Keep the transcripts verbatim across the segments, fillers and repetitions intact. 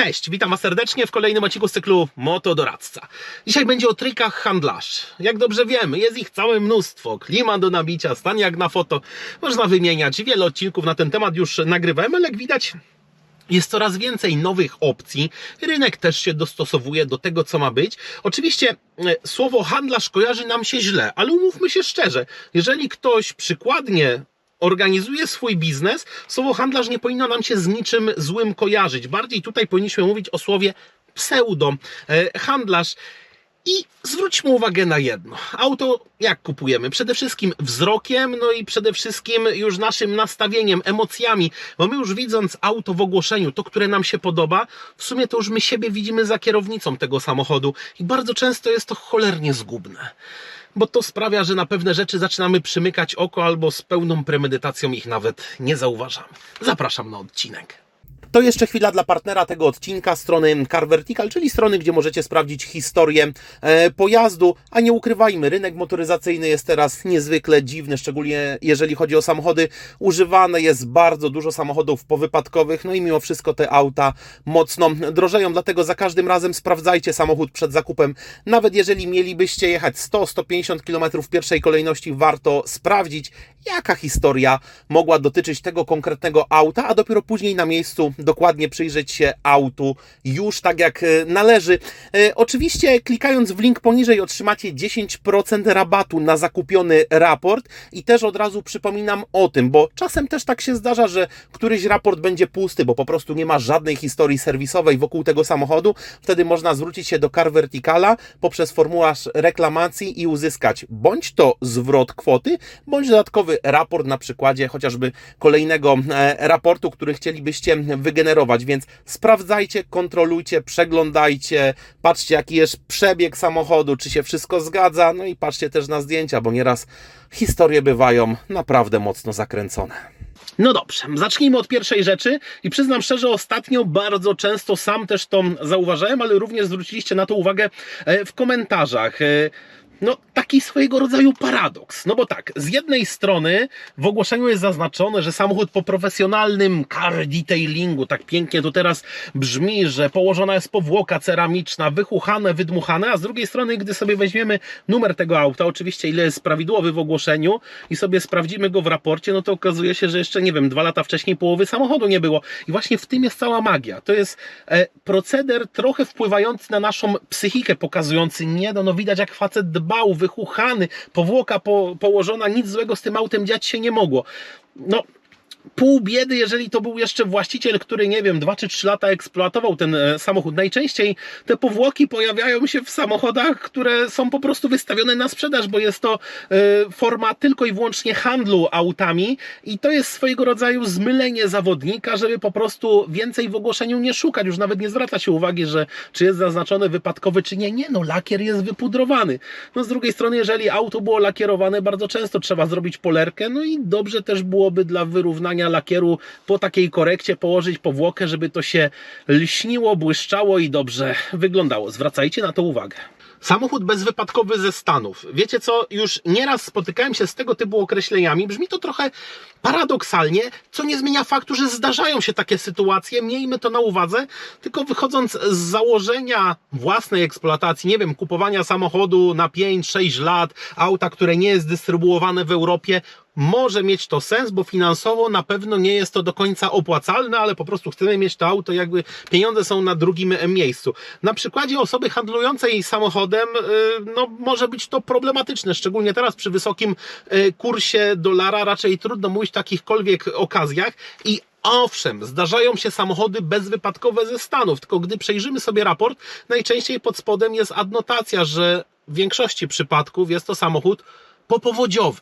Cześć, witam Was serdecznie w kolejnym odcinku z cyklu Motodoradca. Dzisiaj będzie o trikach handlarzy. Jak dobrze wiemy, jest ich całe mnóstwo. Klima do nabicia, stan jak na foto. Można wymieniać. Wiele odcinków na ten temat już nagrywałem, ale jak widać, jest coraz więcej nowych opcji. Rynek też się dostosowuje do tego, co ma być. Oczywiście słowo handlarz kojarzy nam się źle, ale umówmy się szczerze. Jeżeli ktoś przykładnie organizuje swój biznes, słowo handlarz nie powinno nam się z niczym złym kojarzyć. Bardziej tutaj powinniśmy mówić o słowie pseudo handlarz. I zwróćmy uwagę na jedno. Auto jak kupujemy? Przede wszystkim wzrokiem, no i przede wszystkim już naszym nastawieniem, emocjami. Bo my już widząc auto w ogłoszeniu, to, które nam się podoba, w sumie to już my siebie widzimy za kierownicą tego samochodu. I bardzo często jest to cholernie zgubne. Bo to sprawia, że na pewne rzeczy zaczynamy przymykać oko albo z pełną premedytacją ich nawet nie zauważamy. Zapraszam na odcinek. To jeszcze chwila dla partnera tego odcinka, strony Car Vertical, czyli strony, gdzie możecie sprawdzić historię e, pojazdu, a nie ukrywajmy, rynek motoryzacyjny jest teraz niezwykle dziwny, szczególnie jeżeli chodzi o samochody używane, jest bardzo dużo samochodów powypadkowych, no i mimo wszystko te auta mocno drożeją, dlatego za każdym razem sprawdzajcie samochód przed zakupem, nawet jeżeli mielibyście jechać sto do stu pięćdziesięciu kilometrów w pierwszej kolejności, warto sprawdzić, jaka historia mogła dotyczyć tego konkretnego auta, a dopiero później na miejscu dokładnie przyjrzeć się autu już tak jak należy. E, oczywiście klikając w link poniżej otrzymacie dziesięć procent rabatu na zakupiony raport i też od razu przypominam o tym, bo czasem też tak się zdarza, że któryś raport będzie pusty, bo po prostu nie ma żadnej historii serwisowej wokół tego samochodu. Wtedy można zwrócić się do Car Verticala poprzez formularz reklamacji i uzyskać bądź to zwrot kwoty, bądź dodatkowy raport na przykładzie chociażby kolejnego e, raportu, który chcielibyście wygenerować, więc sprawdzajcie, kontrolujcie, przeglądajcie, patrzcie jaki jest przebieg samochodu, czy się wszystko zgadza, no i patrzcie też na zdjęcia, bo nieraz historie bywają naprawdę mocno zakręcone. No dobrze, zacznijmy od pierwszej rzeczy i przyznam szczerze, ostatnio bardzo często sam też to zauważałem, ale również zwróciliście na to uwagę w komentarzach. No, taki swojego rodzaju paradoks. No bo tak, z jednej strony w ogłoszeniu jest zaznaczone, że samochód po profesjonalnym car detailingu, tak pięknie to teraz brzmi, że położona jest powłoka ceramiczna, wychuchane, wydmuchane, a z drugiej strony, gdy sobie weźmiemy numer tego auta, oczywiście ile jest prawidłowy w ogłoszeniu i sobie sprawdzimy go w raporcie, no to okazuje się, że jeszcze, nie wiem, dwa lata wcześniej połowy samochodu nie było. I właśnie w tym jest cała magia. To jest e, proceder trochę wpływający na naszą psychikę, pokazujący, nie no, no widać jak facet dba, wychuchany, powłoka po, położona, nic złego z tym autem dziać się nie mogło. No, pół biedy, jeżeli to był jeszcze właściciel, który, nie wiem, dwa czy trzy lata eksploatował ten samochód. Najczęściej te powłoki pojawiają się w samochodach, które są po prostu wystawione na sprzedaż, bo jest to y, forma tylko i wyłącznie handlu autami i to jest swojego rodzaju zmylenie zawodnika, żeby po prostu więcej w ogłoszeniu nie szukać. Już nawet nie zwraca się uwagi, że czy jest zaznaczony wypadkowy, czy nie. Nie, no lakier jest wypudrowany. No z drugiej strony, jeżeli auto było lakierowane, bardzo często trzeba zrobić polerkę, no i dobrze też byłoby dla wyrównania lakieru po takiej korekcie położyć powłokę, żeby to się lśniło, błyszczało i dobrze wyglądało. Zwracajcie na to uwagę. Samochód bezwypadkowy ze Stanów. Wiecie co, już nieraz spotykałem się z tego typu określeniami. Brzmi to trochę paradoksalnie, co nie zmienia faktu, że zdarzają się takie sytuacje. Miejmy to na uwadze, tylko wychodząc z założenia własnej eksploatacji, nie wiem, kupowania samochodu na pięć sześć lat, auta, które nie jest dystrybuowane w Europie, może mieć to sens, bo finansowo na pewno nie jest to do końca opłacalne, ale po prostu chcemy mieć to auto, jakby pieniądze są na drugim miejscu. Na przykładzie osoby handlującej samochodem, no może być to problematyczne, szczególnie teraz przy wysokim kursie dolara, raczej trudno mówić o jakichkolwiek okazjach i owszem, zdarzają się samochody bezwypadkowe ze Stanów, tylko gdy przejrzymy sobie raport, najczęściej pod spodem jest adnotacja, że w większości przypadków jest to samochód popowodziowy.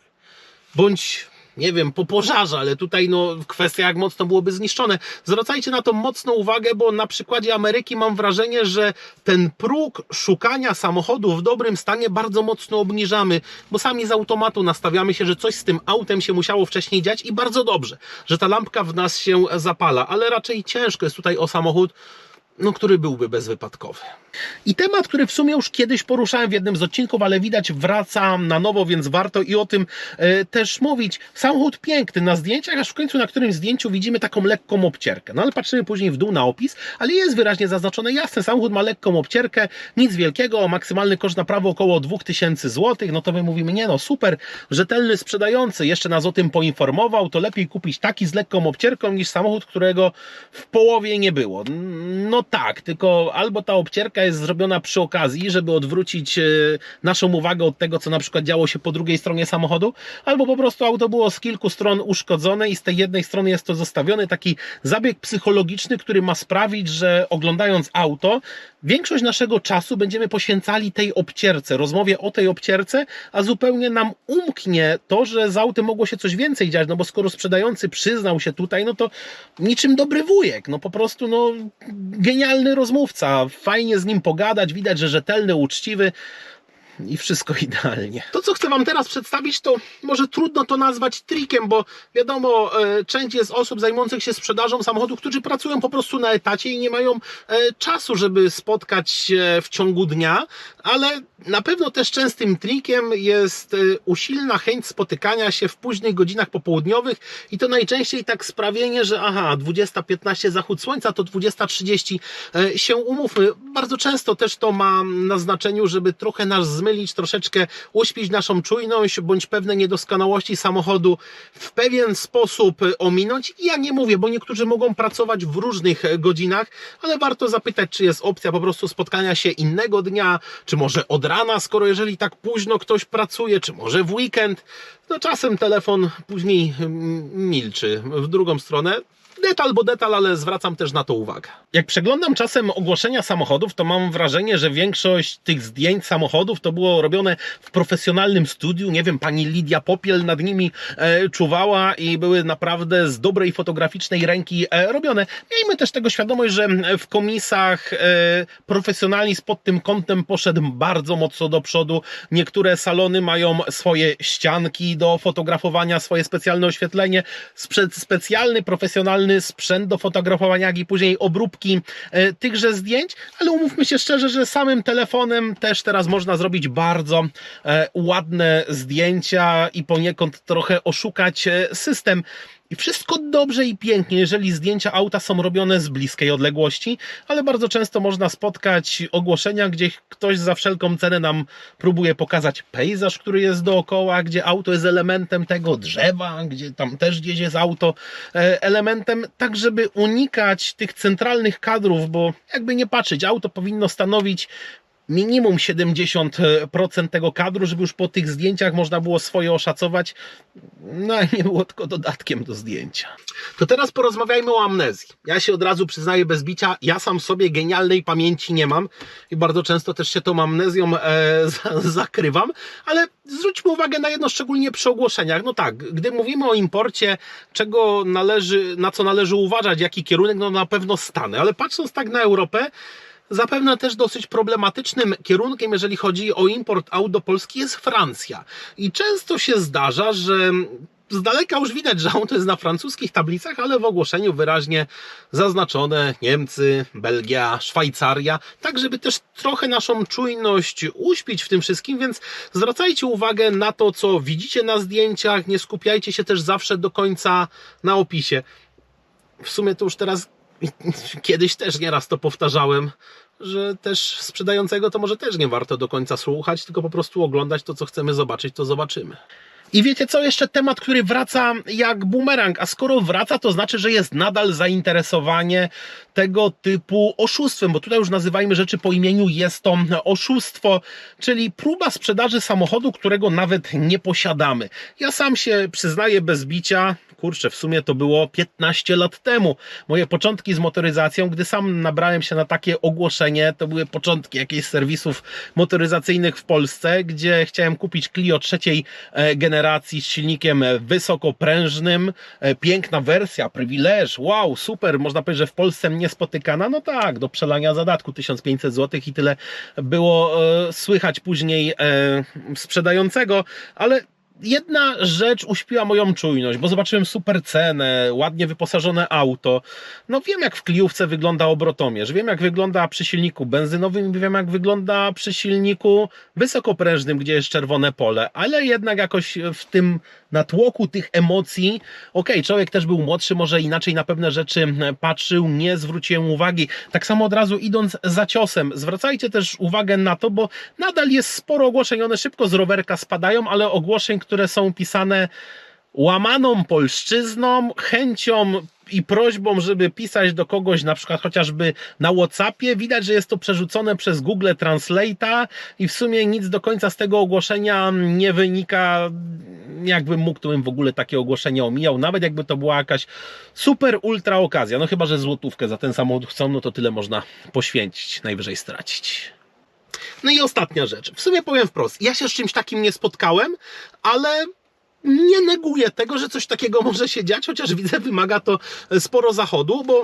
Bądź, nie wiem, po pożarze, ale tutaj no kwestia jak mocno byłoby zniszczone. Zwracajcie na to mocno uwagę, bo na przykładzie Ameryki mam wrażenie, że ten próg szukania samochodu w dobrym stanie bardzo mocno obniżamy, bo sami z automatu nastawiamy się, że coś z tym autem się musiało wcześniej dziać i bardzo dobrze, że ta lampka w nas się zapala, ale raczej ciężko jest tutaj o samochód no, który byłby bezwypadkowy. I temat, który w sumie już kiedyś poruszałem w jednym z odcinków, ale widać wraca na nowo, więc warto i o tym e, też mówić. Samochód piękny na zdjęciach, aż w końcu na którymś zdjęciu widzimy taką lekką obcierkę. No ale patrzymy później w dół na opis, ale jest wyraźnie zaznaczone, jasne, samochód ma lekką obcierkę, nic wielkiego, maksymalny koszt naprawy około dwa tysiące złotych, no to my mówimy, nie no, super, rzetelny sprzedający, jeszcze nas o tym poinformował, to lepiej kupić taki z lekką obcierką niż samochód, którego w połowie nie było. No tak, tylko albo ta obcierka jest zrobiona przy okazji, żeby odwrócić naszą uwagę od tego, co na przykład działo się po drugiej stronie samochodu, albo po prostu auto było z kilku stron uszkodzone i z tej jednej strony jest to zostawiony taki zabieg psychologiczny, który ma sprawić, że oglądając auto, większość naszego czasu będziemy poświęcali tej obcierce, rozmowie o tej obcierce, a zupełnie nam umknie to, że z autem mogło się coś więcej dziać, no bo skoro sprzedający przyznał się tutaj, no to niczym dobry wujek, no po prostu no genialny rozmówca, fajnie z nim pogadać, widać, że rzetelny, uczciwy i wszystko idealnie. To, co chcę Wam teraz przedstawić, to może trudno to nazwać trikiem, bo wiadomo, część jest osób zajmujących się sprzedażą samochodów, którzy pracują po prostu na etacie i nie mają czasu, żeby spotkać się w ciągu dnia, ale na pewno też częstym trikiem jest usilna chęć spotykania się w późnych godzinach popołudniowych i to najczęściej tak sprawienie, że aha, dwudziesta piętnaście zachód słońca, to dwudziesta trzydzieści się umówmy. Bardzo często też to ma na znaczeniu, żeby trochę nas zmylić, troszeczkę uśpić naszą czujność, bądź pewne niedoskonałości samochodu w pewien sposób ominąć. I ja nie mówię, bo niektórzy mogą pracować w różnych godzinach, ale warto zapytać, czy jest opcja po prostu spotkania się innego dnia, czy może od rana, skoro jeżeli tak późno ktoś pracuje, czy może w weekend. No czasem telefon później milczy w drugą stronę. Detal, bo detal, ale zwracam też na to uwagę. Jak przeglądam czasem ogłoszenia samochodów, to mam wrażenie, że większość tych zdjęć samochodów to było robione w profesjonalnym studiu. Nie wiem, pani Lidia Popiel nad nimi e, czuwała i były naprawdę z dobrej fotograficznej ręki e, robione. Miejmy też tego świadomość, że w komisach e, profesjonalizm pod tym kątem poszedł bardzo mocno do przodu. Niektóre salony mają swoje ścianki do fotografowania, swoje specjalne oświetlenie, sprzed specjalny, profesjonalny sprzęt do fotografowania, jak i później obróbki e, tychże zdjęć, ale umówmy się szczerze, że samym telefonem też teraz można zrobić bardzo e, ładne zdjęcia i poniekąd trochę oszukać e, system. I wszystko dobrze i pięknie, jeżeli zdjęcia auta są robione z bliskiej odległości, ale bardzo często można spotkać ogłoszenia, gdzie ktoś za wszelką cenę nam próbuje pokazać pejzaż, który jest dookoła, gdzie auto jest elementem tego drzewa, gdzie tam też gdzieś jest auto elementem, tak żeby unikać tych centralnych kadrów, bo jakby nie patrzeć, auto powinno stanowić minimum siedemdziesiąt procent tego kadru, żeby już po tych zdjęciach można było swoje oszacować, no a nie było tylko dodatkiem do zdjęcia. To teraz porozmawiajmy o amnezji. Ja się od razu przyznaję bez bicia, ja sam sobie genialnej pamięci nie mam i bardzo często też się tą amnezją e, zakrywam, ale zwróćmy uwagę na jedno, szczególnie przy ogłoszeniach. No tak, gdy mówimy o imporcie, czego należy, na co należy uważać, jaki kierunek, no na pewno Stany, ale patrząc tak na Europę, zapewne też dosyć problematycznym kierunkiem, jeżeli chodzi o import aut do Polski, jest Francja. I często się zdarza, że z daleka już widać, że auto jest na francuskich tablicach, ale w ogłoszeniu wyraźnie zaznaczone Niemcy, Belgia, Szwajcaria, tak żeby też trochę naszą czujność uśpić w tym wszystkim, więc zwracajcie uwagę na to, co widzicie na zdjęciach, nie skupiajcie się też zawsze do końca na opisie. W sumie to już teraz kiedyś też nieraz to powtarzałem, że też sprzedającego to może też nie warto do końca słuchać, tylko po prostu oglądać to, co chcemy zobaczyć, to zobaczymy. I wiecie co? Jeszcze temat, który wraca jak bumerang, a skoro wraca, to znaczy, że jest nadal zainteresowanie tego typu oszustwem, bo tutaj już nazywajmy rzeczy po imieniu, jest to oszustwo, czyli próba sprzedaży samochodu, którego nawet nie posiadamy. Ja sam się przyznaję bez bicia, kurczę, w sumie to było piętnaście lat temu. Moje początki z motoryzacją, gdy sam nabrałem się na takie ogłoszenie, to były początki jakichś serwisów motoryzacyjnych w Polsce, gdzie chciałem kupić Clio trzeciej generacji z silnikiem wysokoprężnym, piękna wersja, przywilej, wow, super, można powiedzieć, że w Polsce niespotykana, no tak, do przelania zadatku tysiąc pięćset złotych i tyle było e, słychać później e, sprzedającego, ale jedna rzecz uśpiła moją czujność, bo zobaczyłem super cenę, ładnie wyposażone auto. No wiem, jak w Cliówce wygląda obrotomierz, wiem, jak wygląda przy silniku benzynowym, wiem, jak wygląda przy silniku wysokoprężnym, gdzie jest czerwone pole, ale jednak jakoś w tym natłoku tych emocji, okej, okay, człowiek też był młodszy, może inaczej na pewne rzeczy patrzył, nie zwróciłem uwagi. Tak samo od razu idąc za ciosem, zwracajcie też uwagę na to, bo nadal jest sporo ogłoszeń, one szybko z rowerka spadają, ale ogłoszeń, które są pisane łamaną polszczyzną, chęcią i prośbą, żeby pisać do kogoś, na przykład chociażby na WhatsAppie. Widać, że jest to przerzucone przez Google Translate'a i w sumie nic do końca z tego ogłoszenia nie wynika. Jakbym mógł, to bym w ogóle takie ogłoszenie omijał, nawet jakby to była jakaś super ultra okazja. No chyba, że złotówkę za ten samochód chcą, no to tyle można poświęcić, najwyżej stracić. No i ostatnia rzecz. W sumie powiem wprost, ja się z czymś takim nie spotkałem, ale nie neguję tego, że coś takiego może się dziać, chociaż widzę, wymaga to sporo zachodu, bo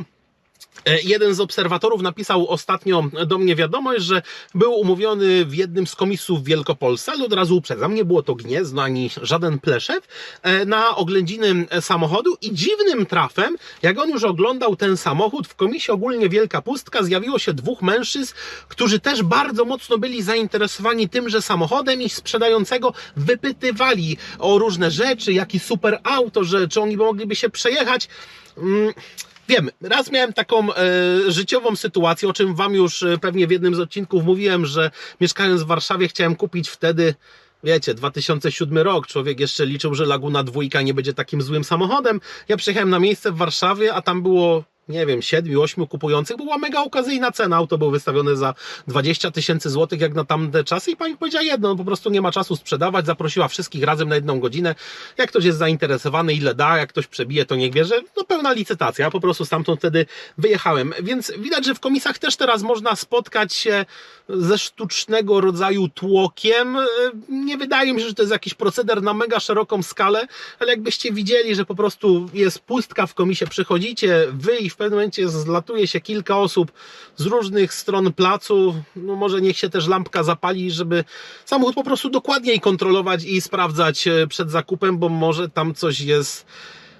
jeden z obserwatorów napisał ostatnio do mnie wiadomość, że był umówiony w jednym z komisów w Wielkopolsce, ale od razu uprzedzam, nie było to Gniezno ani żaden Pleszew, na oględziny samochodu i dziwnym trafem, jak on już oglądał ten samochód, w komisie ogólnie Wielka Pustka zjawiło się dwóch mężczyzn, którzy też bardzo mocno byli zainteresowani tymże samochodem i sprzedającego wypytywali o różne rzeczy, jaki super auto, że czy oni mogliby się przejechać. Hmm. Wiem, raz miałem taką e, życiową sytuację, o czym wam już pewnie w jednym z odcinków mówiłem, że mieszkając w Warszawie chciałem kupić wtedy, wiecie, dwa tysiące siódmy rok, człowiek jeszcze liczył, że Laguna dwójka nie będzie takim złym samochodem. Ja przyjechałem na miejsce w Warszawie, a tam było, nie wiem, siedmiu, ośmiu kupujących, była mega okazyjna cena, auto było wystawione za dwadzieścia tysięcy złotych jak na tamte czasy i pani powiedziała jedno, no po prostu nie ma czasu sprzedawać, zaprosiła wszystkich razem na jedną godzinę, jak ktoś jest zainteresowany, ile da, jak ktoś przebije, to niech bierze, no pełna licytacja, ja po prostu stamtąd wtedy wyjechałem, więc widać, że w komisach też teraz można spotkać się ze sztucznego rodzaju tłokiem, nie wydaje mi się, że to jest jakiś proceder na mega szeroką skalę, ale jakbyście widzieli, że po prostu jest pustka w komisie, przychodzicie, wy i w pewnym momencie zlatuje się kilka osób z różnych stron placu, no może niech się też lampka zapali, żeby samochód po prostu dokładniej kontrolować i sprawdzać przed zakupem, bo może tam coś jest,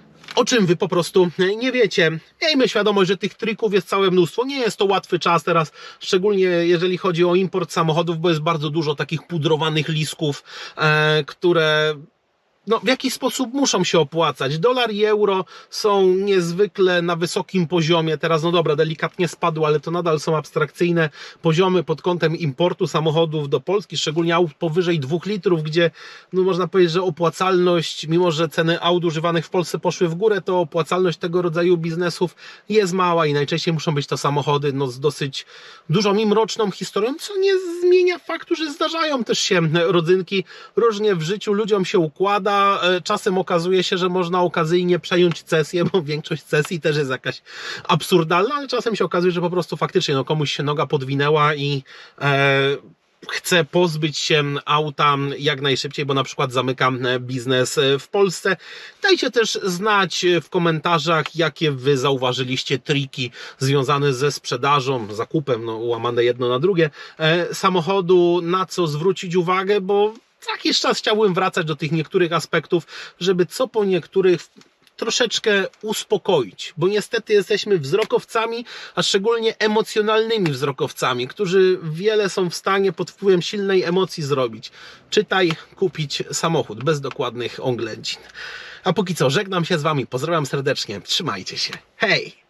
o czym wy po prostu nie wiecie. Miejmy świadomość, że tych trików jest całe mnóstwo. Nie jest to łatwy czas teraz, szczególnie jeżeli chodzi o import samochodów, bo jest bardzo dużo takich pudrowanych lisków, e, które no, w jakiś sposób muszą się opłacać. Dolar i euro są niezwykle na wysokim poziomie. Teraz, no dobra, delikatnie spadł, ale to nadal są abstrakcyjne poziomy pod kątem importu samochodów do Polski, szczególnie aut powyżej dwóch litrów, gdzie no, można powiedzieć, że opłacalność, mimo że ceny aut używanych w Polsce poszły w górę, to opłacalność tego rodzaju biznesów jest mała i najczęściej muszą być to samochody no, z dosyć dużą i mroczną historią, co nie zmienia faktu, że zdarzają też się rodzynki. Różnie w życiu ludziom się układa. Czasem okazuje się, że można okazyjnie przejąć cesję, bo większość cesji też jest jakaś absurdalna, ale czasem się okazuje, że po prostu faktycznie no, komuś się noga podwinęła i e, chce pozbyć się auta jak najszybciej, bo na przykład zamykam biznes w Polsce. Dajcie też znać w komentarzach, jakie wy zauważyliście triki związane ze sprzedażą, zakupem, no łamane jedno na drugie, e, samochodu, na co zwrócić uwagę, bo za jakiś czas chciałbym wracać do tych niektórych aspektów, żeby co po niektórych troszeczkę uspokoić, bo niestety jesteśmy wzrokowcami, a szczególnie emocjonalnymi wzrokowcami, którzy wiele są w stanie pod wpływem silnej emocji zrobić. Czytaj, kupić samochód bez dokładnych oględzin. A póki co żegnam się z wami, pozdrawiam serdecznie, trzymajcie się, hej!